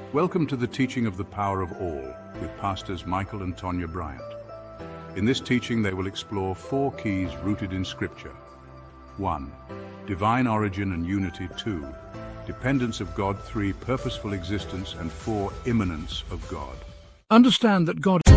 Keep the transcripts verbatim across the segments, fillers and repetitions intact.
Welcome to the teaching of the power of all with Pastors Michael and Tonya Bryant. In this teaching, they will explore four keys rooted in Scripture. One, divine origin and unity. Two, dependence of God. Three, purposeful existence. And four, immanence of God. Understand that God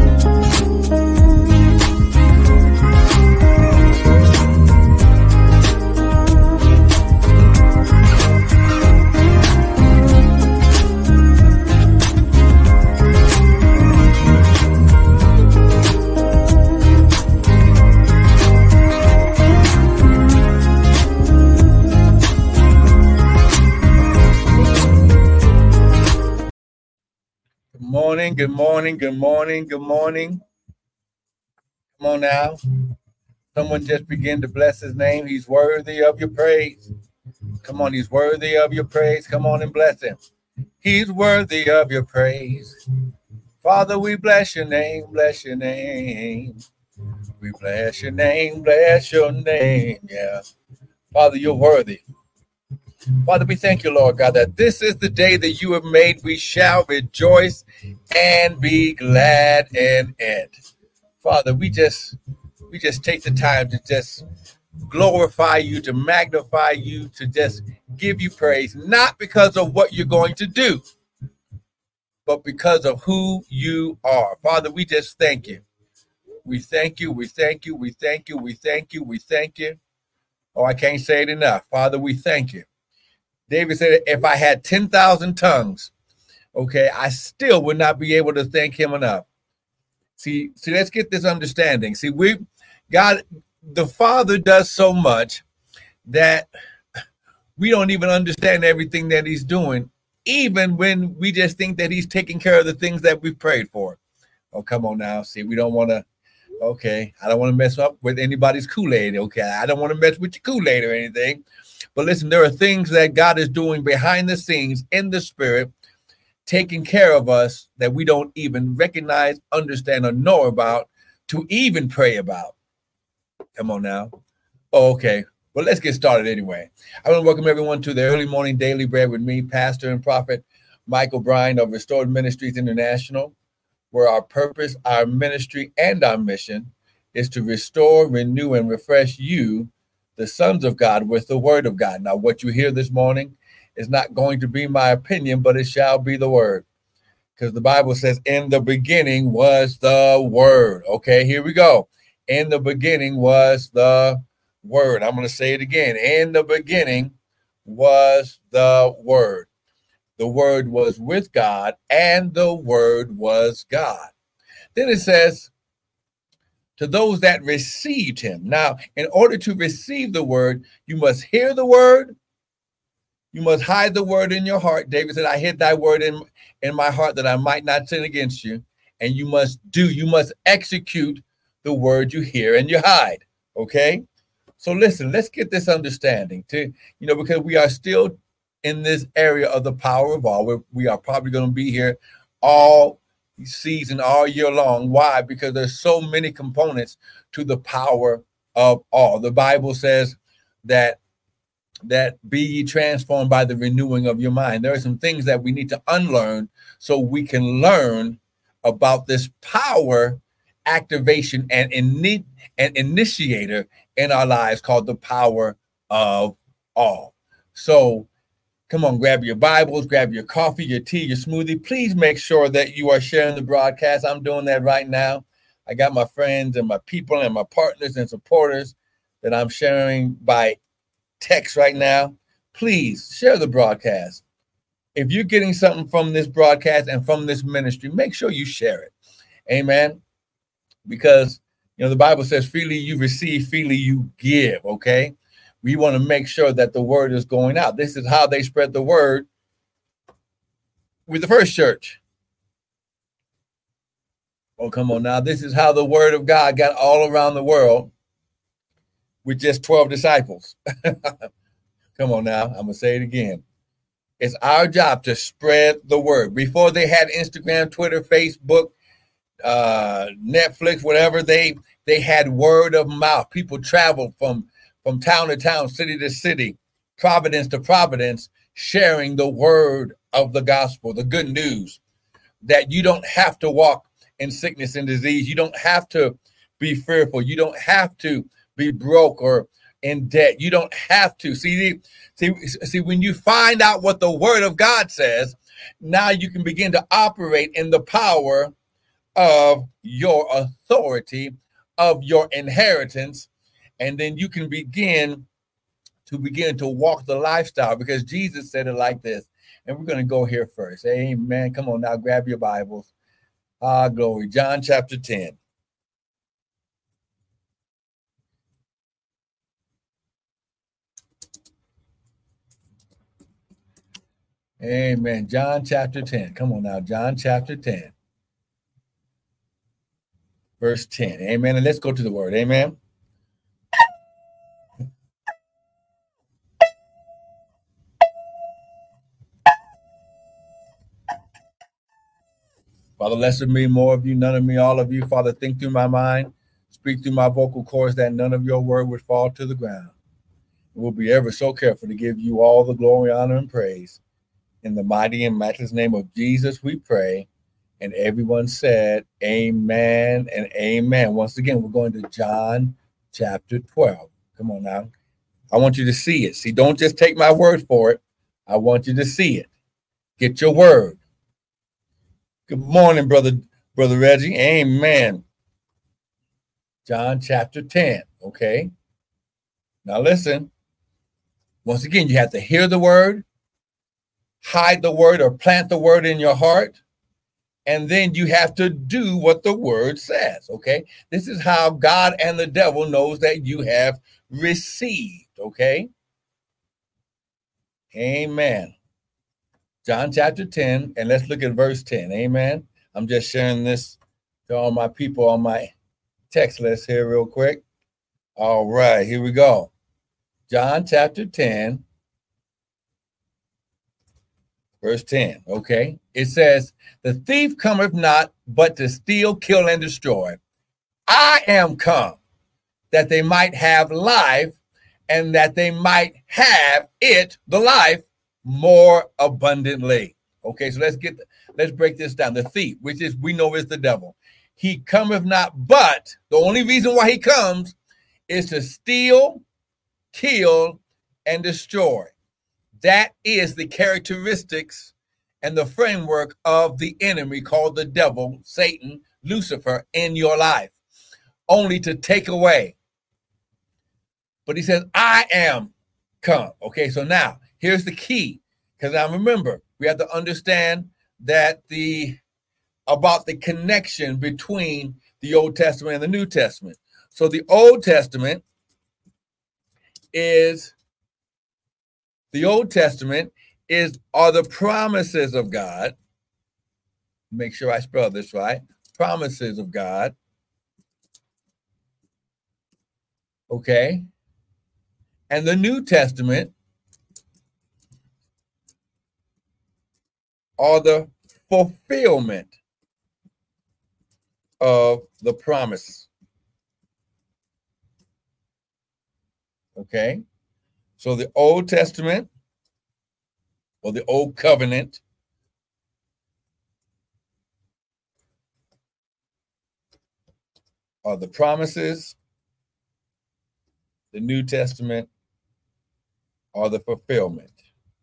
Morning, good morning, good morning, good morning. Come on now. Someone just begin to bless his name. He's worthy of your praise. Come on, he's worthy of your praise. Come on and bless him. He's worthy of your praise. Father, we bless your name, bless your name. We bless your name, bless your name. Yeah. Father, you're worthy. Father, we thank you, Lord God, that this is the day that you have made. We shall rejoice and be glad in it. Father, we just we just take the time to just glorify you, to magnify you, to just give you praise, not because of what you're going to do, but because of who you are. Father, we just thank you. We thank you, we thank you, we thank you, we thank you, we thank you. Oh, I can't say it enough. Father, we thank you. David said, if I had ten thousand tongues, okay, I still would not be able to thank him enough. See, see, let's get this understanding. See, we, God, the Father does so much that we don't even understand everything that he's doing, even when we just think that he's taking care of the things that we prayed for. Oh, come on now. See, we don't want to, okay, I don't want to mess up with anybody's Kool-Aid, okay? I don't want to mess with your Kool-Aid or anything. But listen, there are things that God is doing behind the scenes in the spirit, taking care of us that we don't even recognize, understand, or know about to even pray about. Come on now. Oh, okay. Well, let's get started anyway. I want to welcome everyone to the Early Morning Daily Bread with me, Pastor and Prophet Michael Bryant of Restored Ministries International, where our purpose, our ministry, and our mission is to restore, renew, and refresh you, the sons of God, with the word of God. Now, what you hear this morning is not going to be my opinion, but it shall be the word. Because the Bible says, in the beginning was the word. Okay, here we go. In the beginning was the word. I'm going to say it again. In the beginning was the word. The word was with God, and the word was God. Then it says, to those that received him. Now, in order to receive the word, you must hear the word. You must hide the word in your heart. David said, I hid thy word in, in my heart that I might not sin against you. And you must do, you must execute the word you hear and you hide. Okay? So listen, let's get this understanding to, you know, because we are still in this area of the power of all. We're, we are probably going to be here all season, all year long. Why? Because there's so many components to the power of all. The Bible says that that be ye transformed by the renewing of your mind. There are some things that we need to unlearn so we can learn about this power activation and in an initiator in our lives called the power of all. So come on, grab your Bibles, grab your coffee, your tea, your smoothie. Please make sure that you are sharing the broadcast. I'm doing that right now. I got my friends and my people and my partners and supporters that I'm sharing by text right now. Please share the broadcast. If you're getting something from this broadcast and from this ministry, make sure you share it. Amen. Because, you know, the Bible says freely you receive, freely you give. Okay. We want to make sure that the word is going out. This is how they spread the word with the first church. Oh, come on now. This is how the word of God got all around the world with just twelve disciples. Come on now. I'm going to say it again. It's our job to spread the word. Before they had Instagram, Twitter, Facebook, uh, Netflix, whatever, they they had word of mouth. People traveled from from town to town, city to city, providence to providence, sharing the word of the gospel, the good news, that you don't have to walk in sickness and disease. You don't have to be fearful. You don't have to be broke or in debt. You don't have to. See, see, see, when you find out what the word of God says, now you can begin to operate in the power of your authority, of your inheritance, and then you can begin to begin to walk the lifestyle, because Jesus said it like this. And we're going to go here first. Amen. Come on now, grab your Bibles. Ah, glory. John chapter ten. Amen. John chapter ten. Come on now, John chapter ten. Verse ten. Amen. And let's go to the word. Amen. Father, less of me, more of you, none of me, all of you. Father, think through my mind, speak through my vocal cords, that none of your word would fall to the ground. We'll be ever so careful to give you all the glory, honor, and praise. In the mighty and matchless name of Jesus, we pray. And everyone said, amen and amen. Once again, we're going to John chapter twelve. Come on now. I want you to see it. See, don't just take my word for it. I want you to see it. Get your word. Good morning, brother, brother Reggie. Amen. John chapter ten. Okay. Now listen. Once again, you have to hear the word, hide the word, or plant the word in your heart. And then you have to do what the word says. Okay. This is how God and the devil knows that you have received. Okay. Amen. John chapter ten, and let's look at verse ten. Amen. I'm just sharing this to all my people on my text list here real quick. All right, here we go. John chapter ten, verse ten. Okay. It says, the thief cometh not but to steal, kill, and destroy. I am come that they might have life, and that they might have it, the life, more abundantly. Okay, so let's get let's break this down. The thief, which is we know is the devil, he cometh not, but the only reason why he comes is to steal, kill, and destroy. That is the characteristics and the framework of the enemy called the devil, Satan, Lucifer, in your life, only to take away. But he says, I am come. Okay, so now here's the key, because now remember, we have to understand that the about the connection between the Old Testament and the New Testament. So the Old Testament is the Old Testament is are the promises of God. Make sure I spell this right. Promises of God. Okay. And the New Testament are the fulfillment of the promise. Okay. So the Old Testament or the Old Covenant are the promises. The New Testament are the fulfillment.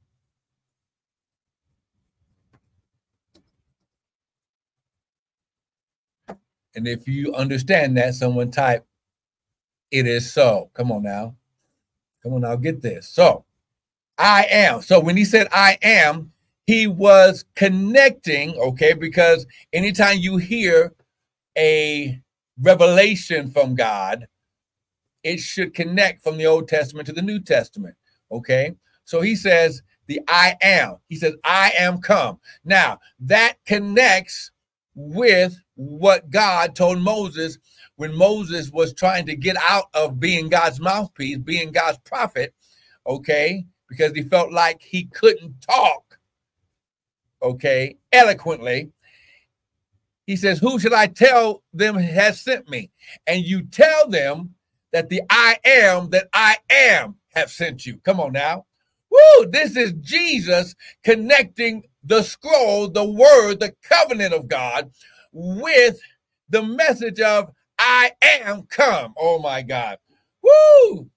And if you understand that, someone type, it is so. Come on now. Come on now, get this. So, I am. So when he said I am, he was connecting, okay, because anytime you hear a revelation from God, it should connect from the Old Testament to the New Testament, okay? So he says the I am. He says, I am come. Now, that connects with what God told Moses when Moses was trying to get out of being God's mouthpiece, being God's prophet, okay, because he felt like he couldn't talk, okay, eloquently. He says, who should I tell them has sent me? And you tell them that the I am that I am have sent you. Come on now. Woo! Woo! This is Jesus connecting the scroll, the word, the covenant of God with the message of I am come. Oh my God. Woo!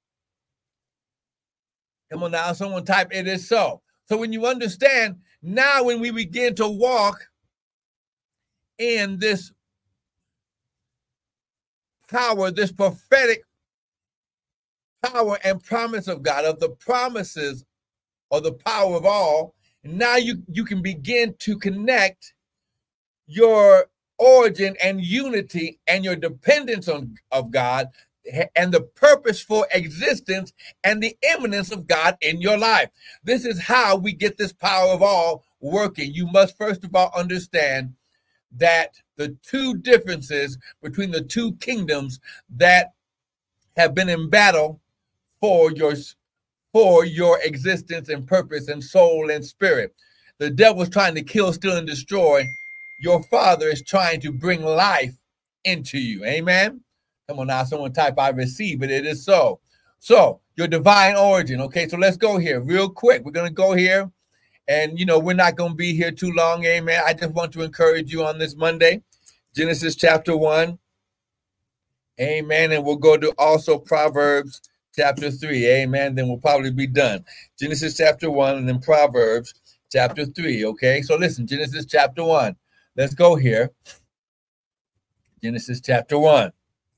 Come on now, someone type it is so. So when you understand, now when we begin to walk in this power, this prophetic power and promise of God, of the promises or the power of all, now you, you can begin to connect your origin and unity and your dependence on of God and the purposeful existence and the imminence of God in your life. This is how we get this power of all working. You must first of all understand that the two differences between the two kingdoms that have been in battle for your for your existence and purpose and soul and spirit. The devil's trying to kill, steal, and destroy. Your Father is trying to bring life into you. Amen. Come on now, someone type I receive it. It is so. So your divine origin. Okay, so let's go here real quick. We're going to go here. And, you know, we're not going to be here too long. Amen. I just want to encourage you on this Monday. Genesis chapter one. Amen. And we'll go to also Proverbs chapter three. Amen. Then we'll probably be done. Genesis chapter one and then Proverbs chapter three. Okay. So listen, Genesis chapter one. Let's go here. Genesis chapter one.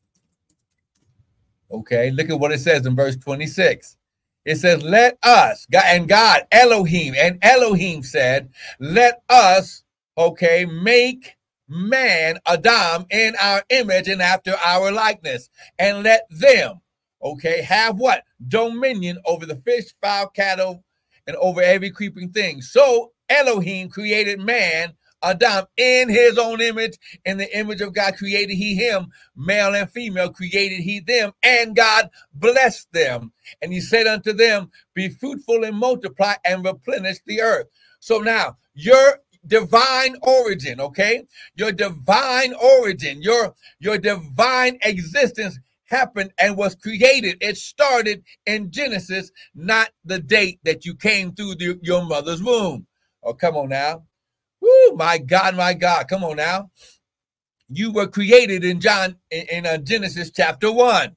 Okay. Look at what it says in verse twenty-six. It says, let us, God, and God, Elohim, and Elohim said, let us, okay, make man, Adam, in our image and after our likeness, and let them, okay, have what? Dominion over the fish, fowl, cattle, and over every creeping thing. So Elohim created man, Adam, in his own image. In the image of God created he him, male and female created he them, and God blessed them. And he said unto them, be fruitful and multiply and replenish the earth. So now your divine origin, okay, your divine origin, your, your divine existence happened and was created. It started in Genesis, not the date that you came through the, your mother's womb. Oh, come on now. Woo, my God, my God. Come on now. You were created in John, in, in uh, Genesis chapter one.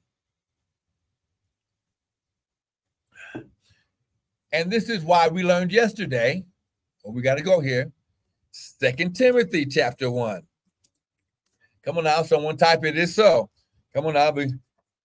And this is why we learned yesterday, well, we got to go here, Second Timothy chapter one. Come on now, someone type it is so. Come on now. Be...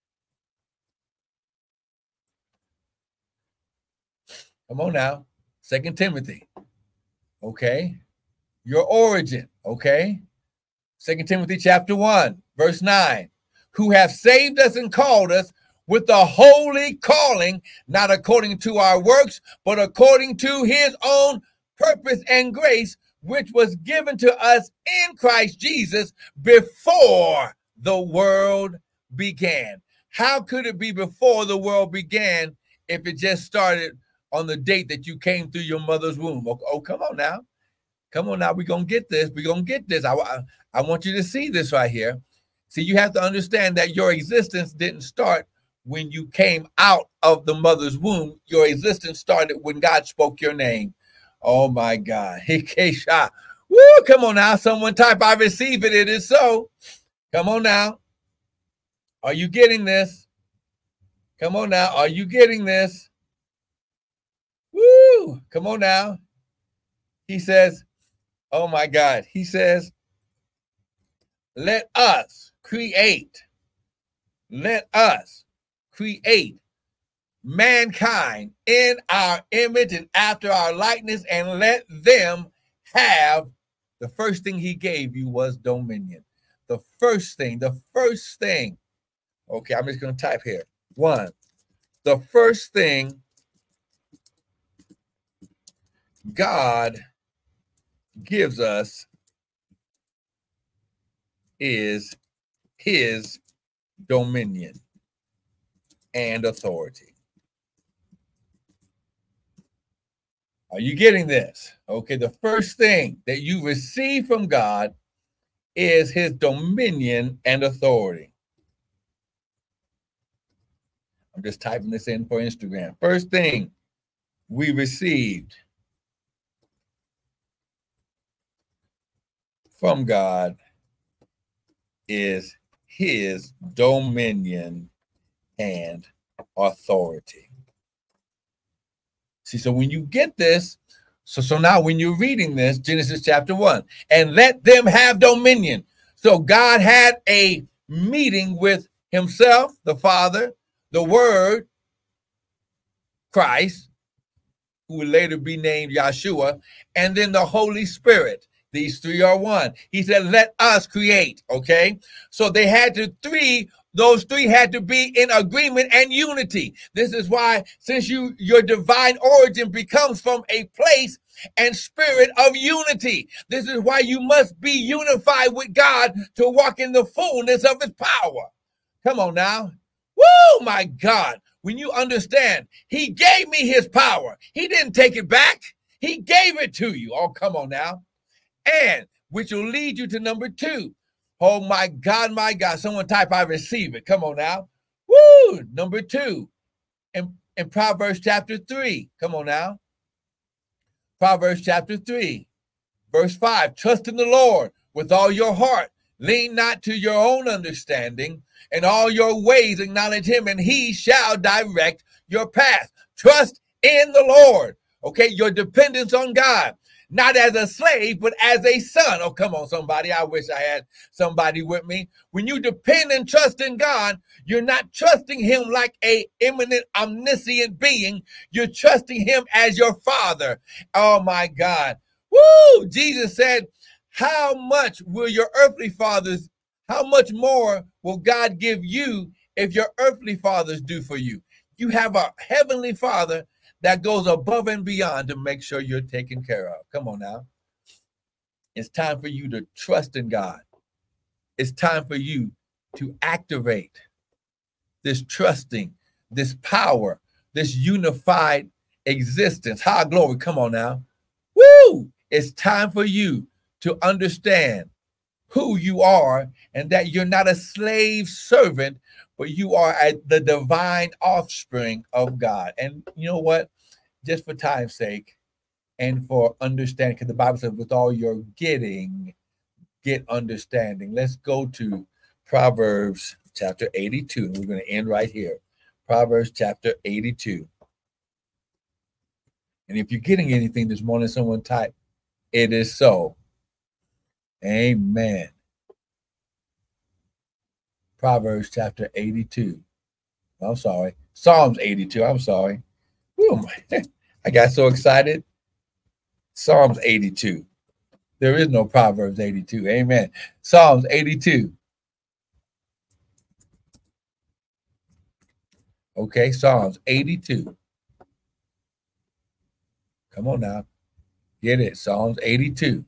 Come on now. Second Timothy. Okay. Your origin, okay? Second Timothy chapter one, verse nine. Who have saved us and called us with a holy calling, not according to our works, but according to his own purpose and grace, which was given to us in Christ Jesus before the world began. How could it be before the world began if it just started on the date that you came through your mother's womb? Oh, oh come on now. Come on now, we're going to get this. We're going to get this. I, I, I want you to see this right here. See, you have to understand that your existence didn't start when you came out of the mother's womb. Your existence started when God spoke your name. Oh, my God. Woo, come on now. Someone type, I receive it. It is so. Come on now. Are you getting this? Come on now. Are you getting this? Woo, come on now. He says, oh my God. He says, let us create, let us create mankind in our image and after our likeness, and let them have, the first thing he gave you was dominion. The first thing, the first thing. Okay, I'm just going to type here. One, the first thing God gives us is his dominion and authority. Are you getting this? Okay, the first thing that you receive from God is his dominion and authority. I'm just typing this in for Instagram. First thing we received from God is his dominion and authority. See, so when you get this, so, so now when you're reading this, Genesis chapter one, and let them have dominion. So God had a meeting with himself, the Father, the Word, Christ, who would later be named Yahshua, and then the Holy Spirit. These three are one. He said, let us create, okay? So they had to three, those three had to be in agreement and unity. This is why, since you your divine origin becomes from a place and spirit of unity. This is why you must be unified with God to walk in the fullness of his power. Come on now. Woo, my God. When you understand, he gave me his power. He didn't take it back. He gave it to you. Oh, come on now. And which will lead you to number two. Oh, my God, my God. Someone type, I receive it. Come on now. Woo! Number two, in, in Proverbs chapter three. Come on now. Proverbs chapter three, verse five. Trust in the Lord with all your heart. Lean not to your own understanding. In all your ways acknowledge him, and he shall direct your path. Trust in the Lord. Okay, your dependence on God. Not as a slave, but as a son. Oh, come on, somebody. I wish I had somebody with me. When you depend and trust in God, you're not trusting him like a imminent, omniscient being. You're trusting him as your father. Oh, my God. Woo! Jesus said, how much will your earthly fathers, how much more will God give you if your earthly fathers do for you? You have a heavenly Father that goes above and beyond to make sure you're taken care of. Come on now. It's time for you to trust in God. It's time for you to activate this trusting, this power, this unified existence. High glory. Come on now. Woo! It's time for you to understand who you are and that you're not a slave servant, but you are a, the divine offspring of God. And you know what? Just for time's sake and for understanding, because the Bible says, with all your getting, get understanding. Let's go to Proverbs chapter eighty-two. And we're going to end right here. Proverbs chapter eighty-two. And if you're getting anything this morning, someone type, it is so. Amen. Proverbs chapter eighty-two. I'm sorry. Psalms eighty-two. I'm sorry. Whew, I got so excited. Psalms eighty-two. There is no Proverbs eighty-two. Amen. Psalms eighty-two. Okay, Psalms eighty-two. Come on now. Get it. Psalms eighty-two.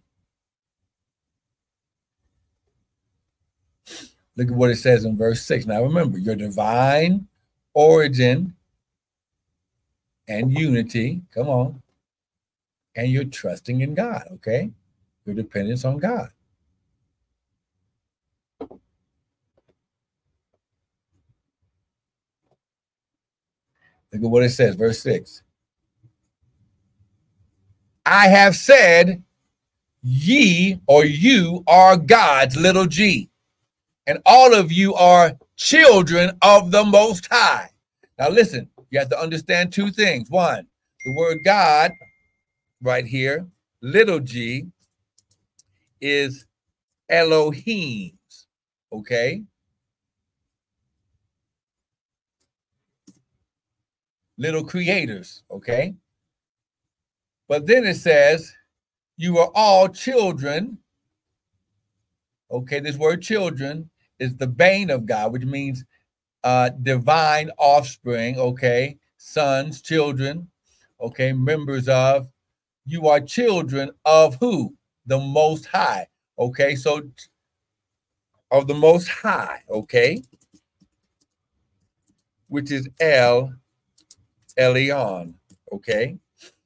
Look at what it says in verse six. Now remember, your divine origin and unity, come on, and you're trusting in God, okay? Your dependence on God. Look at what it says, verse six. I have said, ye or you are God's little g, and all of you are children of the Most High. Now listen, you have to understand two things. One, the word God right here, little g, is Elohim's, okay? Little creators, okay? But then it says, you are all children. Okay, this word children is the bane of God, which means uh, divine offspring, okay? Sons, children, okay? Members of. You are children of who? The Most High, okay? So, of the Most High, okay? Which is El Elyon, okay?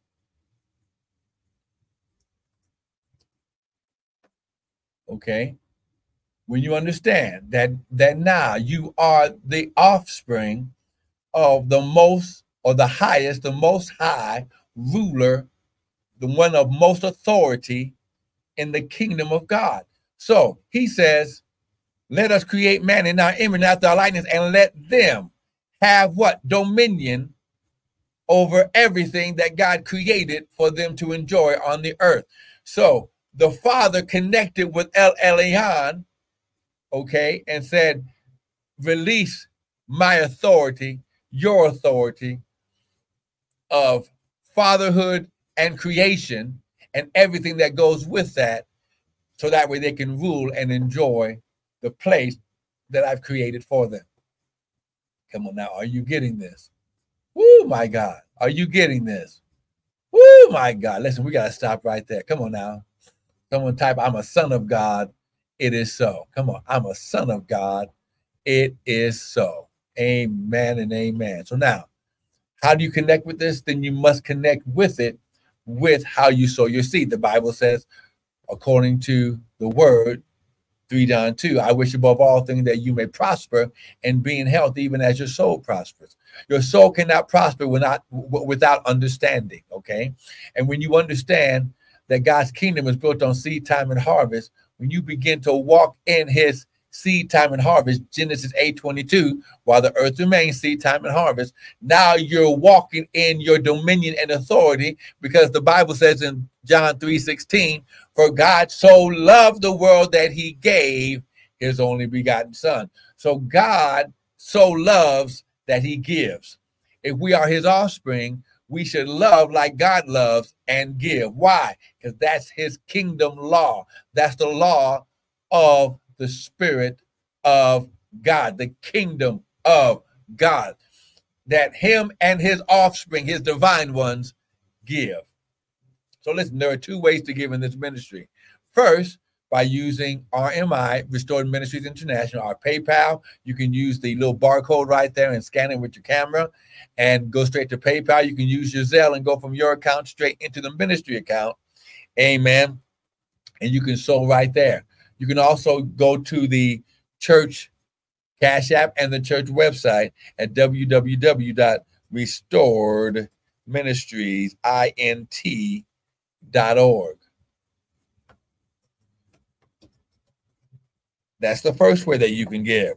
Okay? When you understand that that now you are the offspring of the most or the highest, the Most High, ruler, the one of most authority in the kingdom of God. So he says, let us create man in our image, after our likeness, and let them have what? Dominion over everything that God created for them to enjoy on the earth. So the Father connected with El Elyon, okay, and said, release my authority, your authority of fatherhood and creation and everything that goes with that, so that way they can rule and enjoy the place that I've created for them. Come on now, are you getting this? Woo, my God, are you getting this? Woo, my God, listen, we got to stop right there. Come on now. Someone type, I'm a son of God. It is so. Come on, I'm a son of God. It is so. Amen and amen. So now, how do you connect with this? Then you must connect with it with how you sow your seed. The Bible says, according to the word, three John two, I wish above all things that you may prosper and be in health, even as your soul prospers. Your soul cannot prosper without, without understanding, okay? And when you understand that God's kingdom is built on seed time and harvest, when you begin to walk in his seed time and harvest, Genesis eight twenty-two, while the earth remains, seed time and harvest, now you're walking in your dominion and authority, because the Bible says in John three sixteen, for God so loved the world that he gave his only begotten son. So God so loves that he gives. If we are his offspring, we should love like God loves and give. Why? Because that's his kingdom law. That's the law of the Spirit of God, the kingdom of God, that him and his offspring, his divine ones, give. So listen, there are two ways to give in this ministry. First, by using R M I, Restored Ministries International, our PayPal. You can use the little barcode right there and scan it with your camera and go straight to PayPal. You can use your Zelle and go from your account straight into the ministry account. Amen. And you can sow right there. You can also go to the church Cash App and the church website at w w w dot restored ministries int dot org. That's the first way that you can give.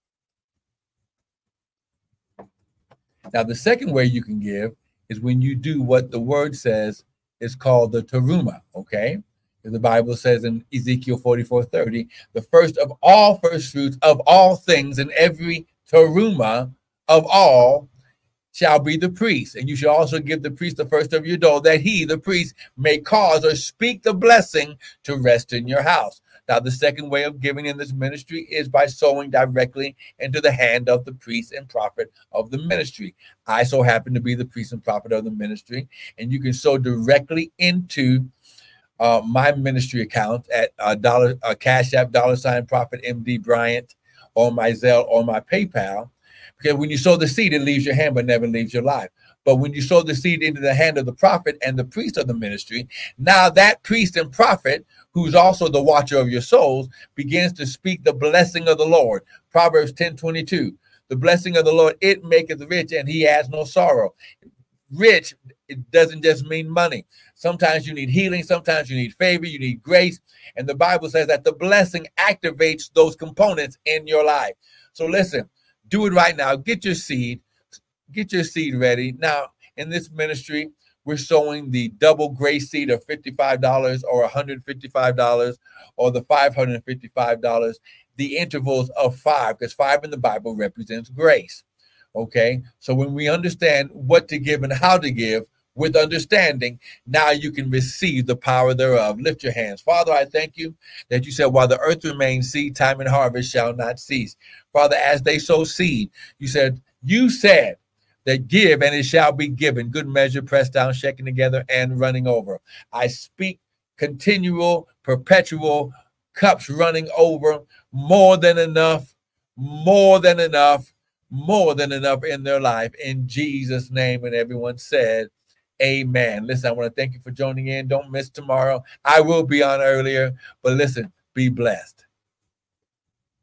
Now, the second way you can give is when you do what the word says is called the teruma, okay? The Bible says in Ezekiel forty-four thirty, the first of all first fruits of all things and every teruma of all shall be the priest. And you shall also give the priest the first of your dough, that he, the priest, may cause or speak the blessing to rest in your house. Now, the second way of giving in this ministry is by sowing directly into the hand of the priest and prophet of the ministry. I so happen to be the priest and prophet of the ministry, and you can sow directly into Uh, my ministry account at uh, dollar uh, Cash App, dollar sign Prophet M D Bryant, or my Zelle or my PayPal. Because when you sow the seed, it leaves your hand but never leaves your life. But when you sow the seed into the hand of the prophet and the priest of the ministry, now that priest and prophet, who's also the watcher of your souls, begins to speak the blessing of the Lord. Proverbs ten twenty-two, the blessing of the Lord, it maketh rich, and he has no sorrow. Rich, it doesn't just mean money. Sometimes you need healing. Sometimes you need favor. You need grace. And the Bible says that the blessing activates those components in your life. So listen, do it right now. Get your seed. Get your seed ready. Now, in this ministry, we're sowing the double grace seed of fifty-five dollars or one hundred fifty-five dollars or the five hundred fifty-five dollars, the intervals of five, because five in the Bible represents grace. Okay, so when we understand what to give and how to give with understanding, now you can receive the power thereof. Lift your hands. Father, I thank you that you said, while the earth remains, seed time and harvest shall not cease. Father, as they sow seed, you said, you said that give and it shall be given. Good measure, pressed down, shaken together, and running over. I speak continual, perpetual cups running over, more than enough, more than enough, more than enough in their life, in Jesus' name. And everyone said, amen. Listen, I want to thank you for joining in. Don't miss tomorrow. I will be on earlier, but listen, be blessed.